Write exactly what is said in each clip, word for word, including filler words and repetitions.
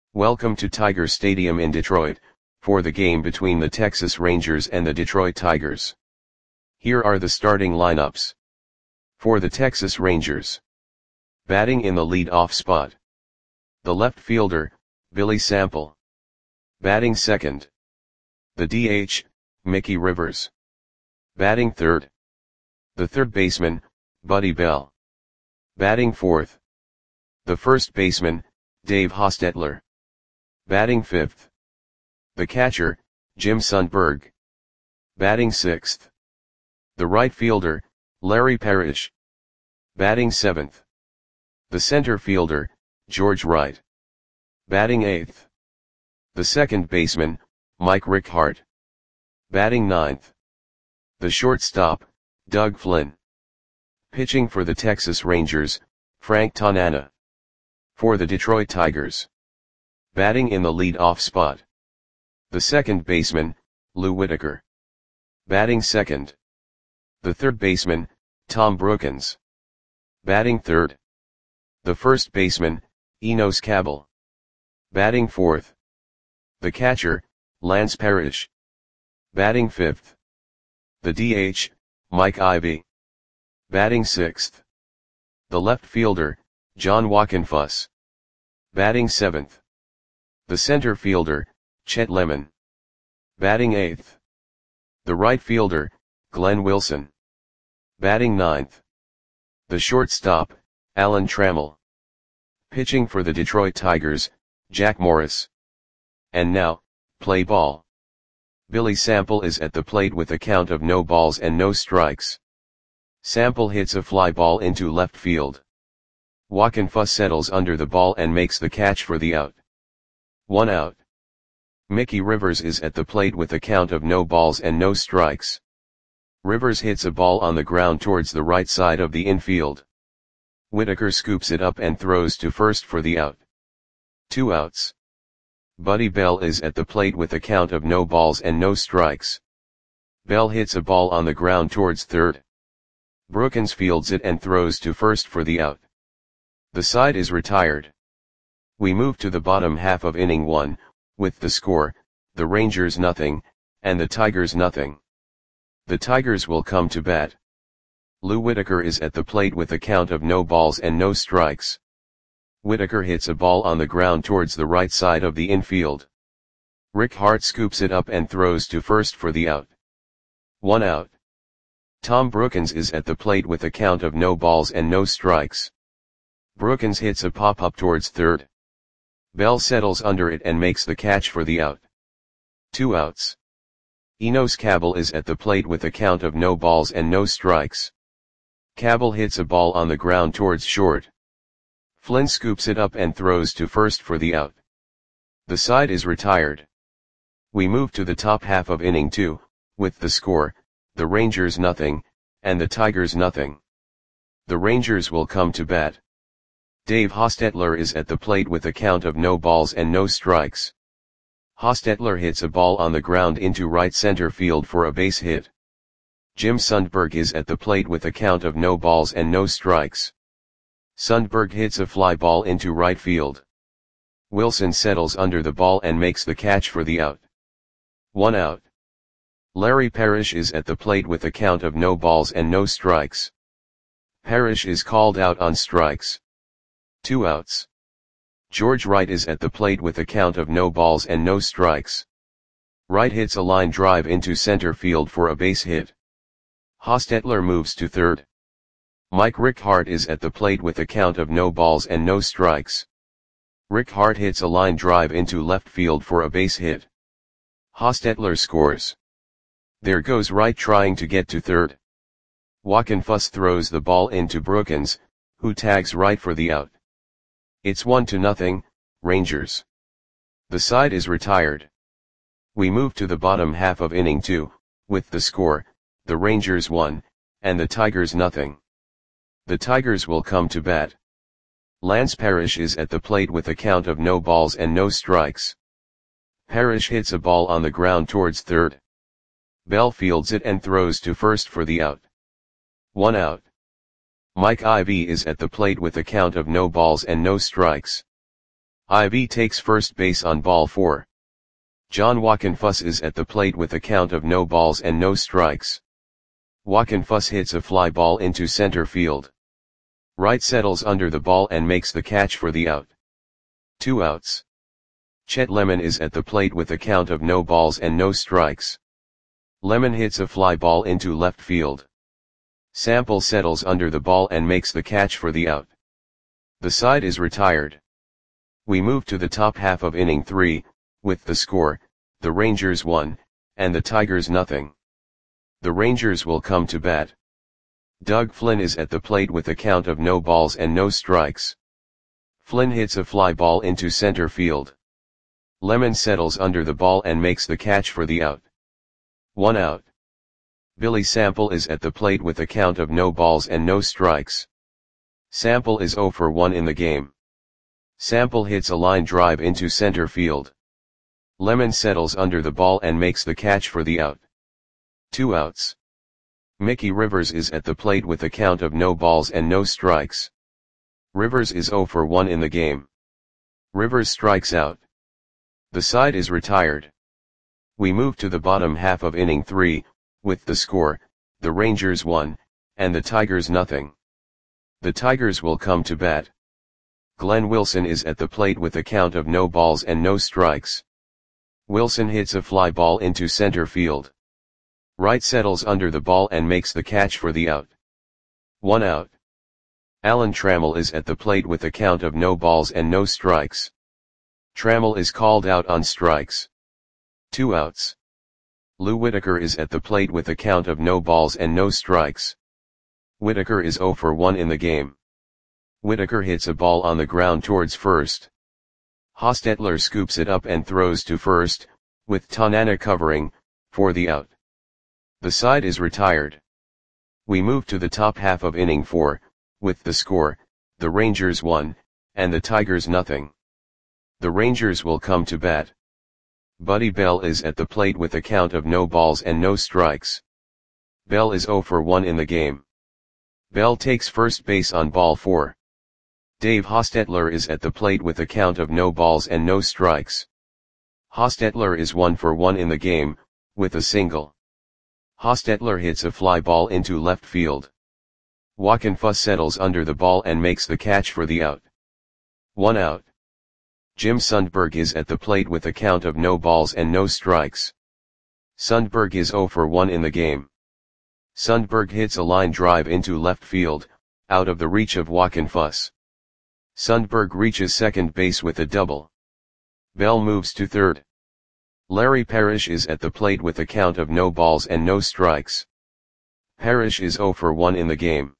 Welcome to Tiger Stadium in Detroit, for the game between the Texas Rangers and the Detroit Tigers. Here are the starting lineups. For the Texas Rangers. Batting in the lead-off spot. The left fielder, Billy Sample. Batting second. The D H, Mickey Rivers. Batting third. The third baseman, Buddy Bell. Batting fourth. The first baseman, Dave Hostetler. Batting fifth. The catcher, Jim Sundberg. Batting sixth. The right fielder, Larry Parrish. Batting seventh. The center fielder, George Wright. Batting eighth. The second baseman, Mike Rickhart. Batting ninth. The shortstop, Doug Flynn. Pitching for the Texas Rangers, Frank Tanana. For the Detroit Tigers. Batting in the lead-off spot. The second baseman, Lou Whitaker. Batting second. The third baseman, Tom Brookens. Batting third. The first baseman, Enos Cabell. Batting fourth. The catcher, Lance Parrish. Batting fifth. The D H, Mike Ivey. Batting sixth. The left fielder, John Wockenfuss. Batting seventh. The center fielder, Chet Lemon. Batting eighth. The right fielder, Glenn Wilson. Batting ninth. The shortstop, Alan Trammell. Pitching for the Detroit Tigers, Jack Morris. And now, play ball. Billy Sample is at the plate with a count of no balls and no strikes. Sample hits a fly ball into left field. Wockenfuss settles under the ball and makes the catch for the out. One out. Mickey Rivers is at the plate with a count of no balls and no strikes. Rivers hits a ball on the ground towards the right side of the infield. Whitaker scoops it up and throws to first for the out. Two outs. Buddy Bell is at the plate with a count of no balls and no strikes. Bell hits a ball on the ground towards third. Brookens fields it and throws to first for the out. The side is retired. We move to the bottom half of inning one, with the score, the Rangers nothing, and the Tigers nothing. The Tigers will come to bat. Lou Whitaker is at the plate with a count of no balls and no strikes. Whitaker hits a ball on the ground towards the right side of the infield. Rickhart scoops it up and throws to first for the out. One out. Tom Brookens is at the plate with a count of no balls and no strikes. Brookens hits a pop-up towards third. Bell settles under it and makes the catch for the out. Two outs. Enos Cabell is at the plate with a count of no balls and no strikes. Cabell hits a ball on the ground towards short. Flynn scoops it up and throws to first for the out. The side is retired. We move to the top half of inning two, with the score, the Rangers nothing, and the Tigers nothing. The Rangers will come to bat. Dave Hostetler is at the plate with a count of no balls and no strikes. Hostetler hits a ball on the ground into right center field for a base hit. Jim Sundberg is at the plate with a count of no balls and no strikes. Sundberg hits a fly ball into right field. Wilson settles under the ball and makes the catch for the out. One out. Larry Parrish is at the plate with a count of no balls and no strikes. Parrish is called out on strikes. Two outs. George Wright is at the plate with a count of no balls and no strikes. Wright hits a line drive into center field for a base hit. Hostetler moves to third. Mike Rickhart is at the plate with a count of no balls and no strikes. Rickhart hits a line drive into left field for a base hit. Hostetler scores. There goes Wright trying to get to third. Wockenfuss throws the ball into Brookens, who tags Wright for the out. It's one to nothing, Rangers. The side is retired. We move to the bottom half of inning two, with the score, the Rangers one, and the Tigers nothing. The Tigers will come to bat. Lance Parrish is at the plate with a count of no balls and no strikes. Parrish hits a ball on the ground towards third. Bell fields it and throws to first for the out. One out. Mike Ivey is at the plate with a count of no balls and no strikes. I B takes first base on ball four. John Wockenfuss is at the plate with a count of no balls and no strikes. Wockenfuss hits a fly ball into center field. Wright settles under the ball and makes the catch for the out. Two outs. Chet Lemon is at the plate with a count of no balls and no strikes. Lemon hits a fly ball into left field. Sample settles under the ball and makes the catch for the out. The side is retired. We move to the top half of inning three, with the score, the Rangers one, and the Tigers nothing. The Rangers will come to bat. Doug Flynn is at the plate with a count of no balls and no strikes. Flynn hits a fly ball into center field. Lemon settles under the ball and makes the catch for the out. One out. Billy Sample is at the plate with a count of no balls and no strikes. Sample is oh for one in the game. Sample hits a line drive into center field. Lemon settles under the ball and makes the catch for the out. Two outs. Mickey Rivers is at the plate with a count of no balls and no strikes. Rivers is oh for one in the game. Rivers strikes out. The side is retired. We move to the bottom half of inning three, with the score, the Rangers one, and the Tigers nothing. The Tigers will come to bat. Glenn Wilson is at the plate with a count of no balls and no strikes. Wilson hits a fly ball into center field. Wright settles under the ball and makes the catch for the out. One out. Alan Trammell is at the plate with a count of no balls and no strikes. Trammell is called out on strikes. Two outs. Lou Whitaker is at the plate with a count of no balls and no strikes. Whitaker is oh for one in the game. Whitaker hits a ball on the ground towards first. Hostetler scoops it up and throws to first, with Tanana covering, for the out. The side is retired. We move to the top half of inning four, with the score, the Rangers one, and the Tigers nothing. The Rangers will come to bat. Buddy Bell is at the plate with a count of no balls and no strikes. Bell is oh for one in the game. Bell takes first base on ball four. Dave Hostetler is at the plate with a count of no balls and no strikes. Hostetler is one for one in the game, with a single. Hostetler hits a fly ball into left field. Wockenfuss settles under the ball and makes the catch for the out. One out. Jim Sundberg is at the plate with a count of no balls and no strikes. Sundberg is oh for one in the game. Sundberg hits a line drive into left field, out of the reach of Wockenfuss. Sundberg reaches second base with a double. Bell moves to third. Larry Parrish is at the plate with a count of no balls and no strikes. Parrish is oh for one in the game.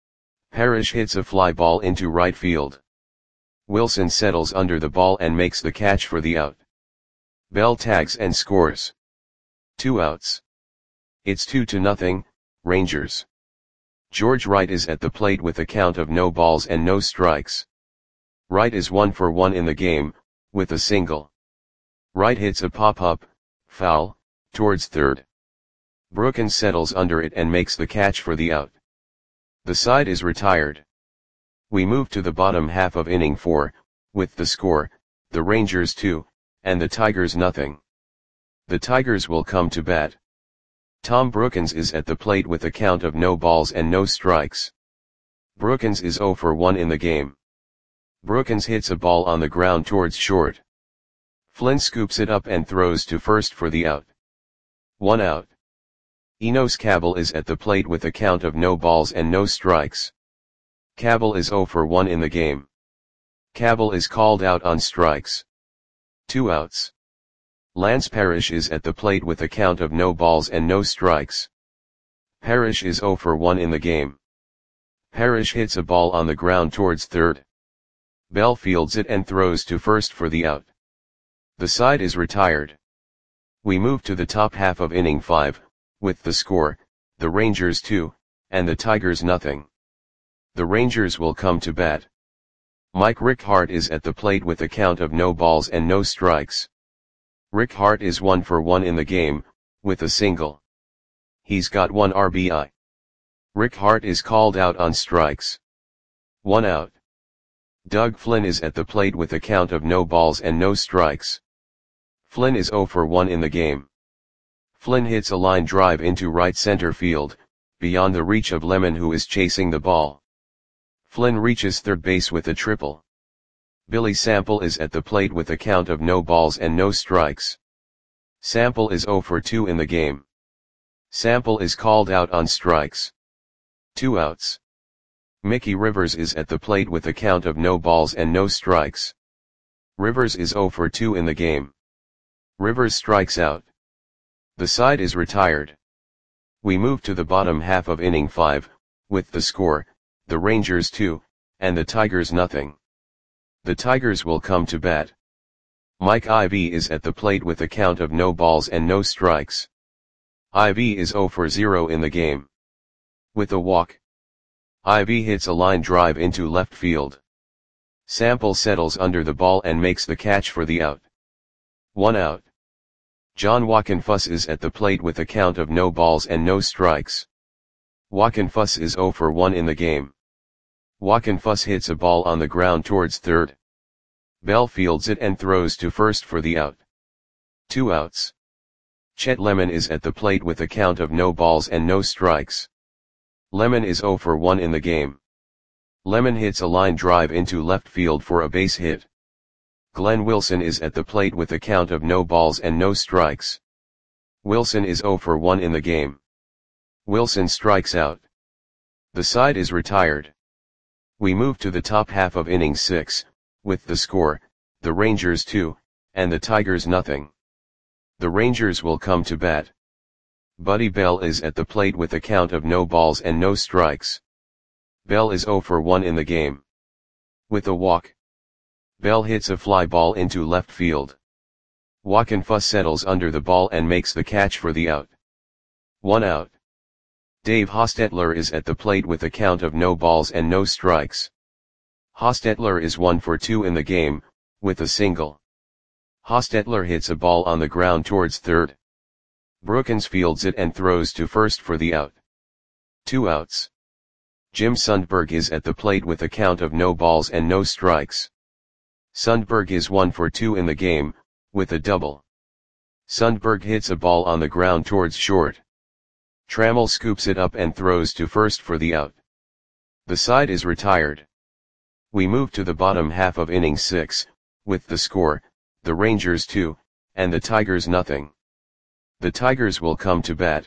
Parrish hits a fly ball into right field. Wilson settles under the ball and makes the catch for the out. Bell tags and scores. Two outs. It's two to nothing, Rangers. George Wright is at the plate with a count of no balls and no strikes. Wright is one for one in the game, with a single. Wright hits a pop-up, foul, towards third. Brookins settles under it and makes the catch for the out. The side is retired. We move to the bottom half of inning four, with the score, the Rangers two, and the Tigers nothing. The Tigers will come to bat. Tom Brookins is at the plate with a count of no balls and no strikes. Brookins is oh for one in the game. Brookins hits a ball on the ground towards short. Flynn scoops it up and throws to first for the out. One out. Enos Cabell is at the plate with a count of no balls and no strikes. Cabell is oh for one in the game. Cabell is called out on strikes. Two outs. Lance Parrish is at the plate with a count of no balls and no strikes. Parrish is oh for one in the game. Parrish hits a ball on the ground towards third. Bell fields it and throws to first for the out. The side is retired. We move to the top half of inning five, with the score, the Rangers two, and the Tigers nothing. The Rangers will come to bat. Mike Rickhart is at the plate with a count of no balls and no strikes. Rickhart is one for one in the game, with a single. He's got one R B I. Rickhart is called out on strikes. One out. Doug Flynn is at the plate with a count of no balls and no strikes. Flynn is zero for one in the game. Flynn hits a line drive into right center field, beyond the reach of Lemon, who is chasing the ball. Flynn reaches third base with a triple. Billy Sample is at the plate with a count of no balls and no strikes. Sample is zero for two in the game. Sample is called out on strikes. Two outs. Mickey Rivers is at the plate with a count of no balls and no strikes. Rivers is zero for two in the game. Rivers strikes out. The side is retired. We move to the bottom half of inning five, with the score, the Rangers two, and the Tigers nothing. The Tigers will come to bat. Mike Ivy is at the plate with a count of no balls and no strikes. Ivy is zero for zero in the game. With a walk, Ivy hits a line drive into left field. Sample settles under the ball and makes the catch for the out. One out. John Wockenfuss is at the plate with a count of no balls and no strikes. Wockenfuss is zero for one in the game. Wockenfuss hits a ball on the ground towards third. Bell fields it and throws to first for the out. Two outs. Chet Lemon is at the plate with a count of no balls and no strikes. Lemon is zero for one in the game. Lemon hits a line drive into left field for a base hit. Glenn Wilson is at the plate with a count of no balls and no strikes. Wilson is zero for one in the game. Wilson strikes out. The side is retired. We move to the top half of inning six, with the score, the Rangers two, and the Tigers nothing. The Rangers will come to bat. Buddy Bell is at the plate with a count of no balls and no strikes. Bell is zero for one in the game. With a walk, Bell hits a fly ball into left field. Wockenfuss settles under the ball and makes the catch for the out. One out. Dave Hostetler is at the plate with a count of no balls and no strikes. Hostetler is one for two in the game, with a single. Hostetler hits a ball on the ground towards third. Brookins fields it and throws to first for the out. Two outs. Jim Sundberg is at the plate with a count of no balls and no strikes. Sundberg is one for two in the game, with a double. Sundberg hits a ball on the ground towards short. Trammell scoops it up and throws to first for the out. The side is retired. We move to the bottom half of inning six, with the score, the Rangers two, and the Tigers nothing. The Tigers will come to bat.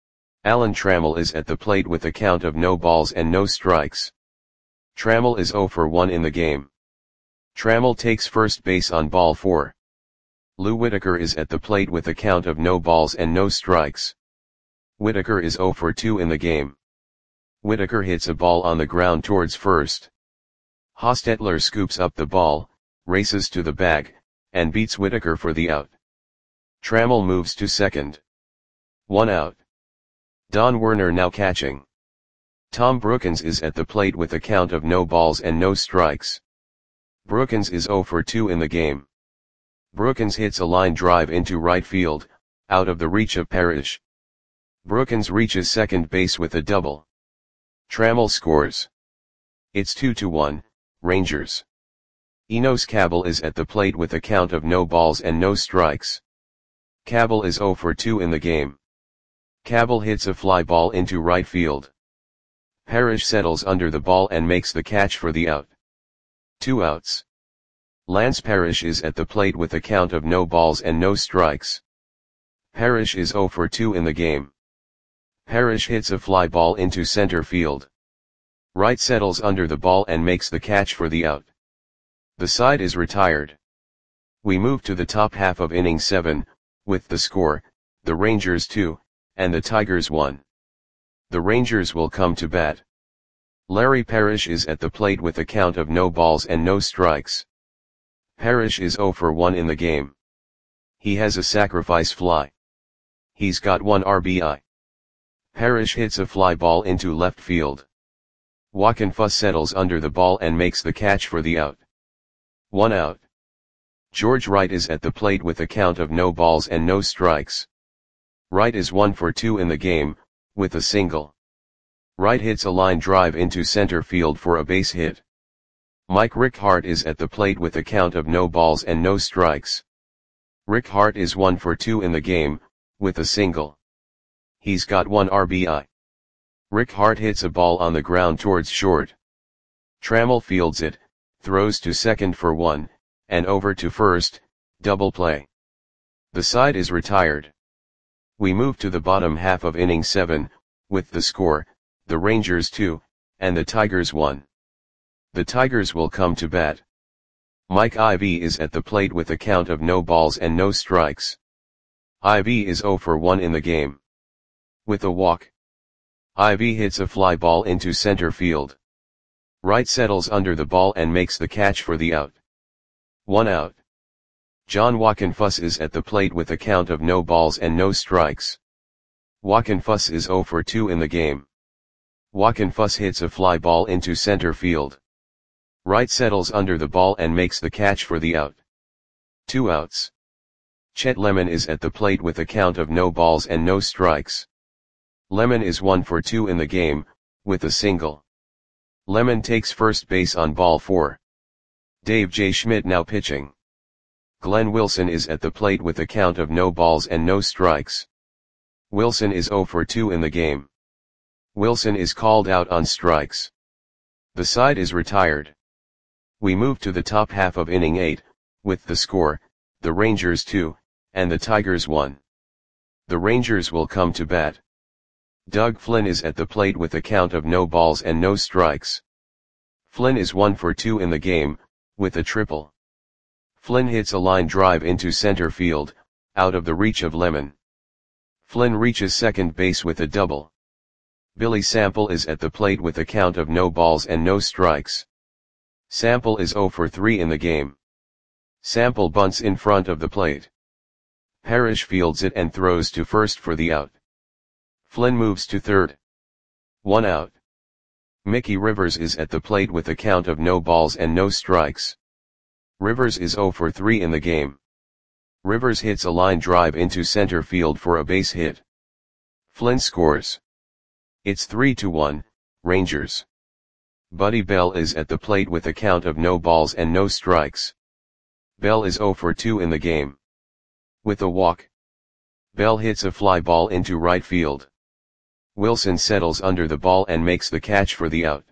Alan Trammell is at the plate with a count of no balls and no strikes. Trammell is zero for one in the game. Trammell takes first base on ball four. Lou Whitaker is at the plate with a count of no balls and no strikes. Whitaker is zero for two in the game. Whitaker hits a ball on the ground towards first. Hostetler scoops up the ball, races to the bag, and beats Whitaker for the out. Trammell moves to second. One out. Don Werner now catching. Tom Brookins is at the plate with a count of no balls and no strikes. Brookins is zero for two in the game. Brookins hits a line drive into right field, out of the reach of Parrish. Brookins reaches second base with a double. Trammell scores. It's two to one, Rangers. Enos Cabell is at the plate with a count of no balls and no strikes. Cabell is zero for two in the game. Cabell hits a fly ball into right field. Parrish settles under the ball and makes the catch for the out. Two outs. Lance Parrish is at the plate with a count of no balls and no strikes. Parrish is zero for two in the game. Parrish hits a fly ball into center field. Wright settles under the ball and makes the catch for the out. The side is retired. We move to the top half of inning seven, with the score, the Rangers two, and the Tigers one. The Rangers will come to bat. Larry Parrish is at the plate with a count of no balls and no strikes. Parrish is zero for one in the game. He has a sacrifice fly. He's got one R B I. Parrish hits a fly ball into left field. Wockenfuss settles under the ball and makes the catch for the out. One out. George Wright is at the plate with a count of no balls and no strikes. Wright is one for two in the game, with a single. Wright hits a line drive into center field for a base hit. Mike Rick Hart is at the plate with a count of no balls and no strikes. Rick Hart is one for two in the game, with a single. He's got one R B I. Rick Hart hits a ball on the ground towards short. Trammell fields it, throws to second for one, and over to first, double play. The side is retired. We move to the bottom half of inning seven, with the score, the Rangers two, and the Tigers one. The Tigers will come to bat. Mike Ivy is at the plate with a count of no balls and no strikes. Ivy is zero for one in the game. With a walk, Ivy hits a fly ball into center field. Wright settles under the ball and makes the catch for the out. One out. John Wockenfuss is at the plate with a count of no balls and no strikes. Wockenfuss is zero for two in the game. Wockenfuss hits a fly ball into center field. Wright settles under the ball and makes the catch for the out. Two outs. Chet Lemon is at the plate with a count of no balls and no strikes. Lemon is one for two in the game, with a single. Lemon takes first base on ball four. Dave J. Schmidt now pitching. Glenn Wilson is at the plate with a count of no balls and no strikes. Wilson is zero for two in the game. Wilson is called out on strikes. The side is retired. We move to the top half of inning eight, with the score, the Rangers two, and the Tigers one. The Rangers will come to bat. Doug Flynn is at the plate with a count of no balls and no strikes. Flynn is one for two in the game, with a triple. Flynn hits a line drive into center field, out of the reach of Lemon. Flynn reaches second base with a double. Billy Sample is at the plate with a count of no balls and no strikes. Sample is zero for three in the game. Sample bunts in front of the plate. Parrish fields it and throws to first for the out. Flynn moves to third. One out. Mickey Rivers is at the plate with a count of no balls and no strikes. Rivers is zero for three in the game. Rivers hits a line drive into center field for a base hit. Flynn scores. It's three to one, Rangers. Buddy Bell is at the plate with a count of no balls and no strikes. Bell is zero for two in the game. With a walk, Bell hits a fly ball into right field. Wilson settles under the ball and makes the catch for the out.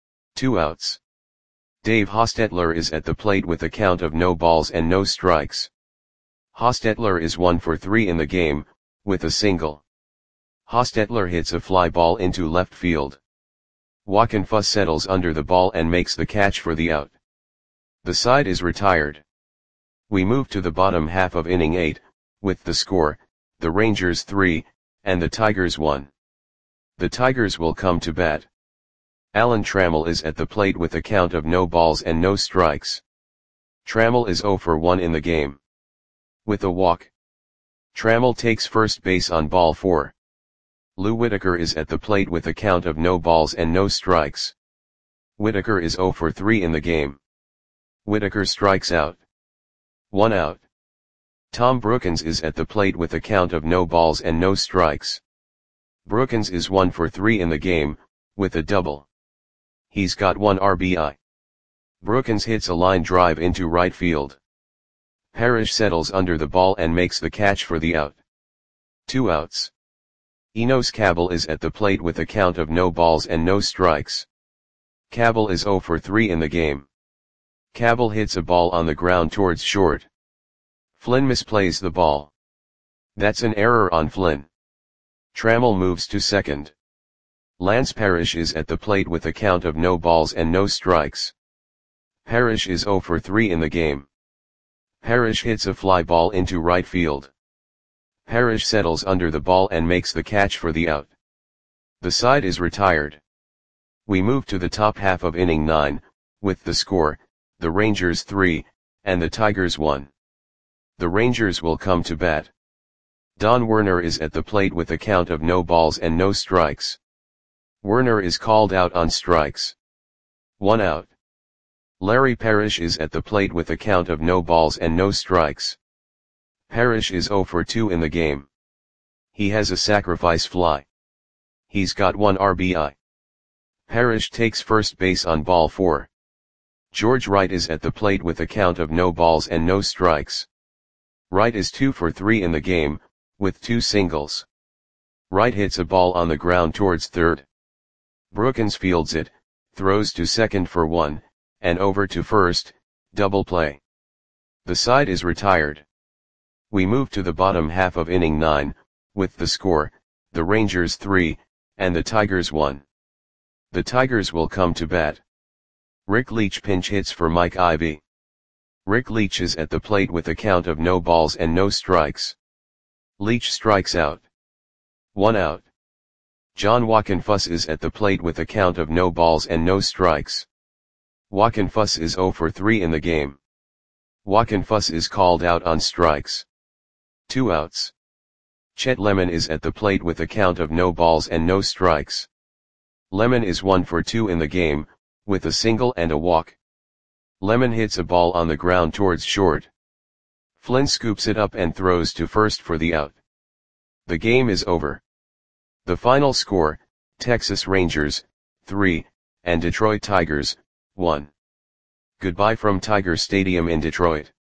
Two outs. Dave Hostetler is at the plate with a count of no balls and no strikes. Hostetler is one for three in the game, with a single. Hostetler hits a fly ball into left field. Wockenfuss settles under the ball and makes the catch for the out. The side is retired. We move to the bottom half of inning eight, with the score, the Rangers three, and the Tigers one. The Tigers will come to bat. Alan Trammell is at the plate with a count of no balls and no strikes. Trammell is zero for one in the game. With a walk, Trammell takes first base on ball four. Lou Whitaker is at the plate with a count of no balls and no strikes. Whitaker is zero for three in the game. Whitaker strikes out. One out. Tom Brookins is at the plate with a count of no balls and no strikes. Brookins is one for three in the game, with a double. He's got one R B I. Brookins hits a line drive into right field. Parrish settles under the ball and makes the catch for the out. Two outs. Enos Cabell is at the plate with a count of no balls and no strikes. Cabell is zero for three in the game. Cabell hits a ball on the ground towards short. Flynn misplays the ball. That's an error on Flynn. Trammell moves to second. Lance Parrish is at the plate with a count of no balls and no strikes. Parrish is zero for three in the game. Parrish hits a fly ball into right field. Parrish settles under the ball and makes the catch for the out. The side is retired. We move to the top half of inning nine, with the score, the Rangers three, and the Tigers one. The Rangers will come to bat. Don Werner is at the plate with a count of no balls and no strikes. Werner is called out on strikes. One out. Larry Parrish is at the plate with a count of no balls and no strikes. Parrish is zero for two in the game. He has a sacrifice fly. He's got one R B I. Parrish takes first base on ball four. George Wright is at the plate with a count of no balls and no strikes. Wright is two for three in the game, with two singles. Wright hits a ball on the ground towards third. Brookins fields it, throws to second for one, and over to first, double play. The side is retired. We move to the bottom half of inning nine, with the score, the Rangers three, and the Tigers one. The Tigers will come to bat. Rick Leach pinch hits for Mike Ivey. Rick Leach is at the plate with a count of no balls and no strikes. Leach strikes out. One out. John Wockenfuss is at the plate with a count of no balls and no strikes. Wockenfuss is zero for three in the game. Wockenfuss is called out on strikes. Two outs. Chet Lemon is at the plate with a count of no balls and no strikes. Lemon is one for two in the game, with a single and a walk. Lemon hits a ball on the ground towards short. Flynn scoops it up and throws to first for the out. The game is over. The final score, Texas Rangers, three, and Detroit Tigers, one. Goodbye from Tiger Stadium in Detroit.